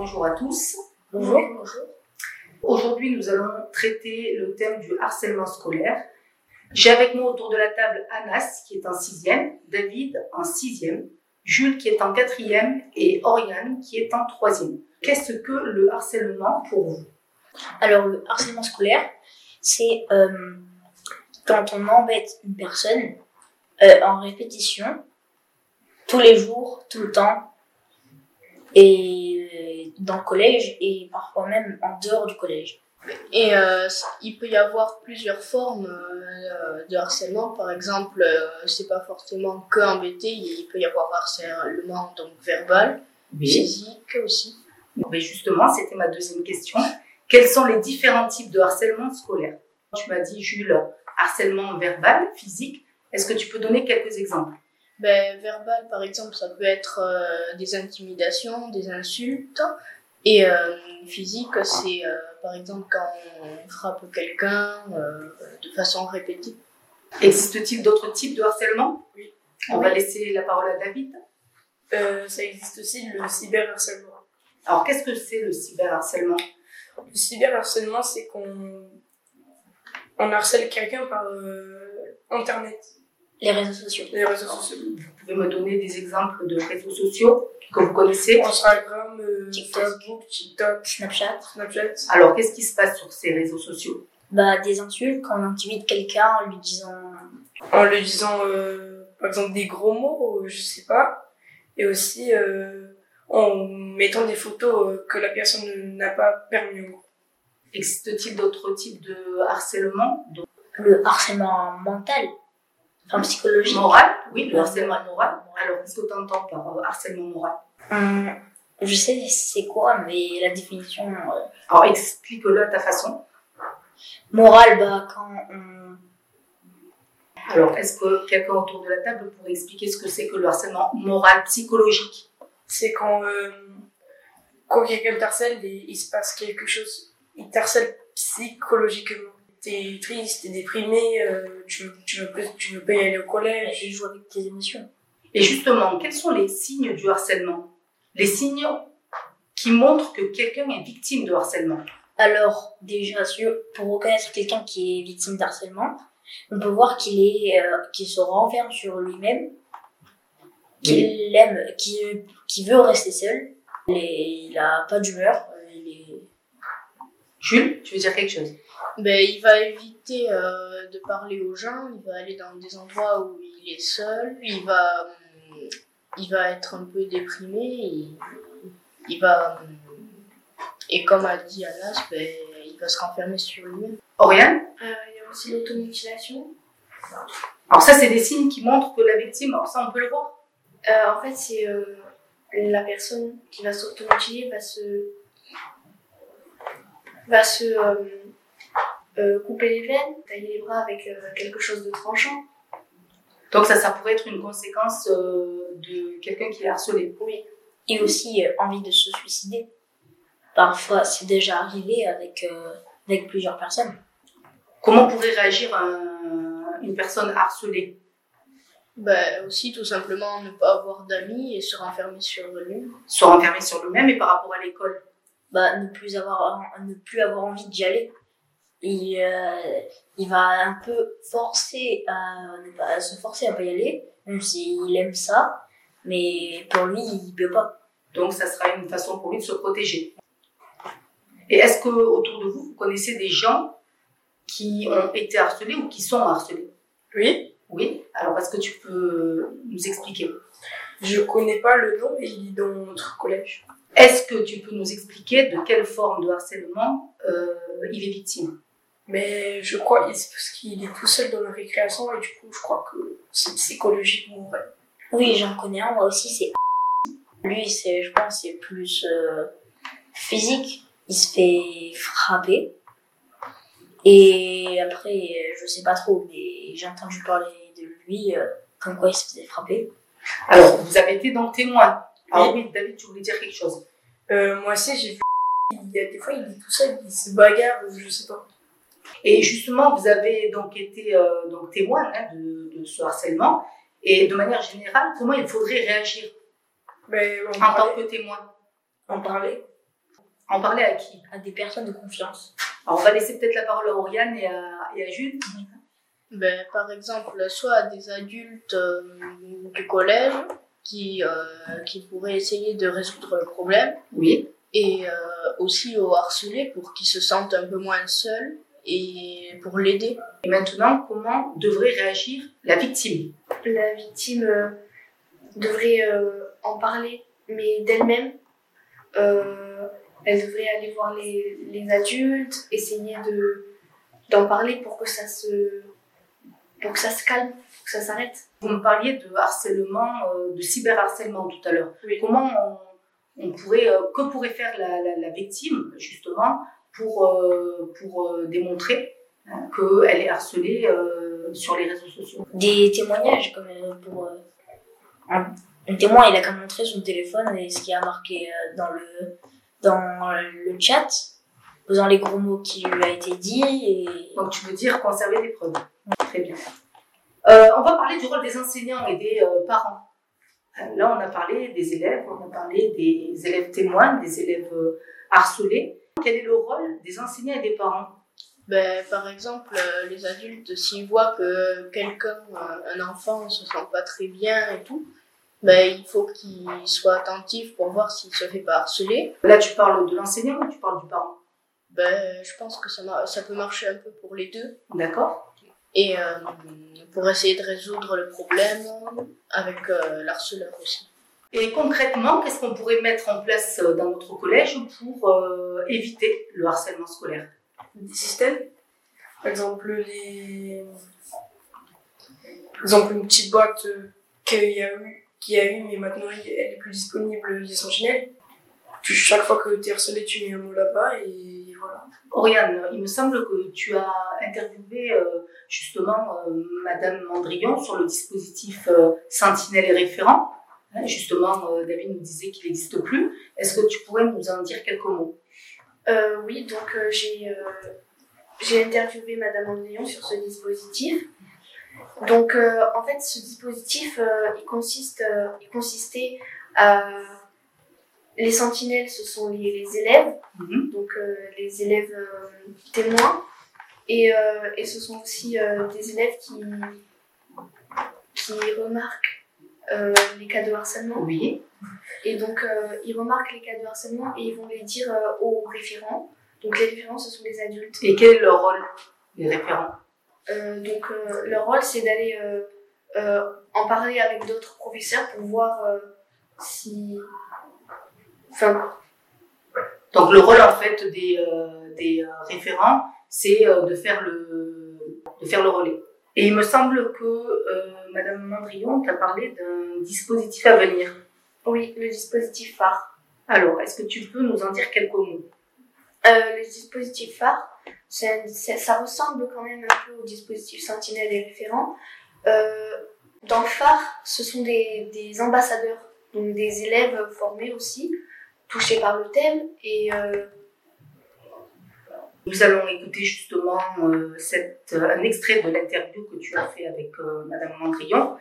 bonjour à tous. Bonjour. Aujourd'hui, nous allons traiter le thème du harcèlement scolaire. J'ai avec moi autour de la table Anas, qui est en 6e, David en 6e, Jules qui est en 4e et Oriane qui est en 3e. Qu'est-ce que le harcèlement pour vous? Alors, le harcèlement scolaire, c'est quand on embête une personne en répétition, tous les jours, tout le temps, et dans le collège et parfois même en dehors du collège. Et il peut y avoir plusieurs formes de harcèlement. Par exemple, c'est pas forcément que embêter, il peut y avoir harcèlement donc verbal, physique aussi. Mais justement, c'était ma deuxième question. Quels sont les différents types de harcèlement scolaire? Tu m'as dit, Jules, harcèlement verbal, physique. Est-ce que tu peux donner quelques exemples? Verbal, par exemple, ça peut être des intimidations, des insultes. Et physique, c'est par exemple quand on frappe quelqu'un de façon répétée. Existe-t-il d'autres types de harcèlement? Oui. On va laisser la parole à David. Ça existe aussi le cyberharcèlement. Alors, qu'est-ce que c'est le cyberharcèlement? Le cyberharcèlement, c'est qu'on harcèle quelqu'un par Internet. Les réseaux sociaux. Les réseaux sociaux. Vous pouvez me donner des exemples de réseaux sociaux que vous connaissez? Instagram, TikTok, Facebook, TikTok, Snapchat. Alors, qu'est-ce qui se passe sur ces réseaux sociaux? Des insultes quand on intimide quelqu'un en lui disant... En lui disant, par exemple, des gros mots, je sais pas. Et aussi en mettant des photos que la personne n'a pas permis. Existe-t-il d'autres types de harcèlement? Le harcèlement mental, enfin psychologique. Moral? Oui, le harcèlement moral. Alors, qu'est-ce que tu entends par harcèlement moral? Je sais c'est quoi, mais la définition... Alors, explique-le à ta façon. Moral, quand on... Alors, est-ce que quelqu'un autour de la table pourrait expliquer ce que c'est que le harcèlement moral psychologique? C'est quand quelqu'un t'harcèle et il se passe quelque chose. Il t'harcèle psychologiquement. T'es triste, t'es déprimé, tu veux pas y aller au collège. Il joue avec tes émotions. Et justement, quels sont les signes du harcèlement? Les signes qui montrent que quelqu'un est victime de harcèlement? Alors, déjà, pour reconnaître quelqu'un qui est victime d'harcèlement, on peut voir qu'il se renferme sur lui-même, qu'il aime, qu'il veut rester seul. Il a pas d'humeur. Jules, tu veux dire quelque chose? Il va éviter de parler aux gens, il va aller dans des endroits où il est seul, il va être un peu déprimé, et comme a dit Anas, il va se renfermer sur lui-même. Oriane? Il y a aussi l'automutilation. Alors ça, c'est des signes qui montrent que la victime, alors ça on peut le voir? En fait, c'est la personne qui va s'automutiler va se couper les veines, tailler les bras avec quelque chose de tranchant. Donc ça pourrait être une conséquence de quelqu'un qui est harcelé. Oui. Et aussi envie de se suicider. Parfois, c'est déjà arrivé avec plusieurs personnes. Comment pourrait réagir une personne harcelée? Aussi tout simplement ne pas avoir d'amis et se renfermer sur lui. Se renfermer sur lui-même. Et par rapport à l'école? Ne plus avoir envie d'y aller. Il va un peu forcer à se forcer à pas y aller, même s'il aime ça, mais pour lui, il peut pas. Donc ça sera une façon pour lui de se protéger. Et est-ce que autour de vous, vous connaissez des gens qui ont été harcelés ou qui sont harcelés? Oui. Oui. Alors est-ce que tu peux nous expliquer? Je connais pas le nom, mais il est dans notre collège. Est-ce que tu peux nous expliquer de quelle forme de harcèlement il est victime? Mais je crois que c'est parce qu'il est tout seul dans la récréation et du coup, je crois que c'est psychologiquement vrai. Oui, j'en connais un, moi aussi, c'est... Lui, je pense, c'est plus physique. Il se fait frapper. Et après, je sais pas trop, mais j'ai entendu parler de lui, comme quoi il se faisait frapper. Alors, vous avez été donc témoin. Alors oui, David, tu voulais dire quelque chose? Moi aussi, j'ai vu... Il y a des fois, il est tout seul, il se bagarre, je sais pas. Et justement, vous avez donc été témoin de ce harcèlement. Et de manière générale, comment il faudrait réagir en tant que témoin? En parler. En parler à qui? À des personnes de confiance. Alors, on va laisser peut-être la parole à Oriane et à Jules. Ben, par exemple, soit à des adultes du collège qui pourraient essayer de résoudre le problème, Oui. et aussi aux harcelés pour qu'ils se sentent un peu moins seuls et pour l'aider. Et maintenant, comment devrait réagir la victime? La victime devrait en parler, mais d'elle-même. Elle devrait aller voir les adultes, essayer d'en parler pour que ça se calme, pour que ça s'arrête. Vous me parliez de harcèlement, de cyberharcèlement tout à l'heure. Oui. Comment on pourrait, que pourrait faire la victime, justement, pour démontrer qu'elle est harcelée sur les réseaux sociaux? Des témoignages, comme pour... un témoin, il a qu'à montrer son téléphone et ce qui a marqué dans le chat, posant les gros mots qui lui a été dit. Et... Donc tu veux dire conserver des preuves. Très bien. On va parler du rôle des enseignants et des parents. Là, on a parlé des élèves, on a parlé des élèves témoins, des élèves harcelés. Quel est le rôle des enseignants et des parents? Ben, par exemple, les adultes, s'ils voient que quelqu'un, un enfant, se sent pas très bien et tout, ben, il faut qu'ils soient attentifs pour voir s'il se fait pas harceler. Là, tu parles de l'enseignant ou tu parles du parent? Ben, je pense que ça peut marcher un peu pour les deux. D'accord. Et pour essayer de résoudre le problème avec l'harceleur aussi. Et concrètement, qu'est-ce qu'on pourrait mettre en place dans notre collège pour éviter le harcèlement scolaire? Des systèmes. Par exemple, une petite boîte qui a eu, mais maintenant elle est plus disponible, les Sentinelles. Chaque fois que tu es harcelé, tu mets un mot là-bas et voilà. Oriane, il me semble que tu as interviewé justement Madame Mandrillon sur le dispositif Sentinelle et référent. Justement, David nous disait qu'il n'existe plus. Est-ce que tu pourrais nous en dire quelques mots? Oui, donc j'ai interviewé Madame Mandrillon sur ce dispositif. Donc en fait, ce dispositif, il consistait à... Les sentinelles, ce sont les élèves, donc les élèves témoins, et ce sont aussi des élèves qui remarquent les cas de harcèlement. Oui. Et donc ils remarquent les cas de harcèlement et ils vont les dire aux référents. Donc les référents, ce sont les adultes. Et quel est leur rôle, les référents? Donc leur rôle, c'est d'aller en parler avec d'autres professeurs pour voir si... Enfin, donc le rôle en fait des référents, c'est de faire le relais. Et il me semble que Madame Mandrillon t'a parlé d'un dispositif à venir. Oui, le dispositif phare. Alors, est-ce que tu peux nous en dire quelques mots? Le dispositif phare, ça ressemble quand même un peu au dispositif Sentinelle et référent. Dans le phare, ce sont des ambassadeurs, donc des élèves formés aussi, touchés par le thème. Et nous allons écouter justement un extrait de l'interview que tu as fait avec Madame Mandrillon.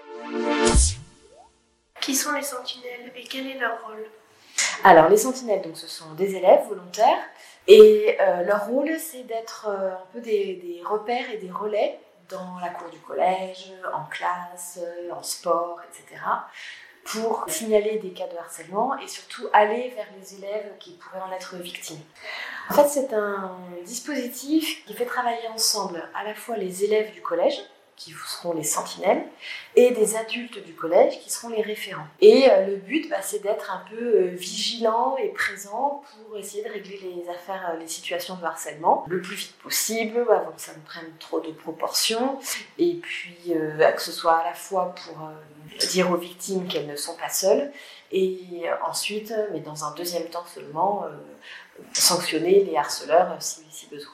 Qui sont les sentinelles et quel est leur rôle? Alors, les sentinelles, donc, ce sont des élèves volontaires et leur rôle, c'est d'être un peu des repères et des relais dans la cour du collège, en classe, en sport, etc., pour signaler des cas de harcèlement et surtout aller vers les élèves qui pourraient en être victimes. En fait, c'est un dispositif qui fait travailler ensemble à la fois les élèves du collège, qui seront les sentinelles, et des adultes du collège qui seront les référents. Et le but, c'est d'être un peu vigilant et présent pour essayer de régler les situations de harcèlement le plus vite possible, avant que ça ne prenne trop de proportions, et puis que ce soit à la fois pour dire aux victimes qu'elles ne sont pas seules, et ensuite, mais dans un deuxième temps seulement, sanctionner les harceleurs si besoin.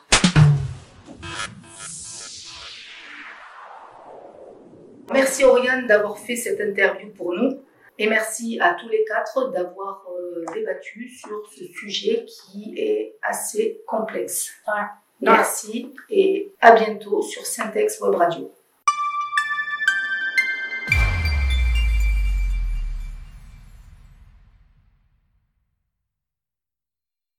Merci Oriane d'avoir fait cette interview pour nous et merci à tous les quatre d'avoir débattu sur ce sujet qui est assez complexe. Voilà. Merci et à bientôt sur Syntex Web Radio.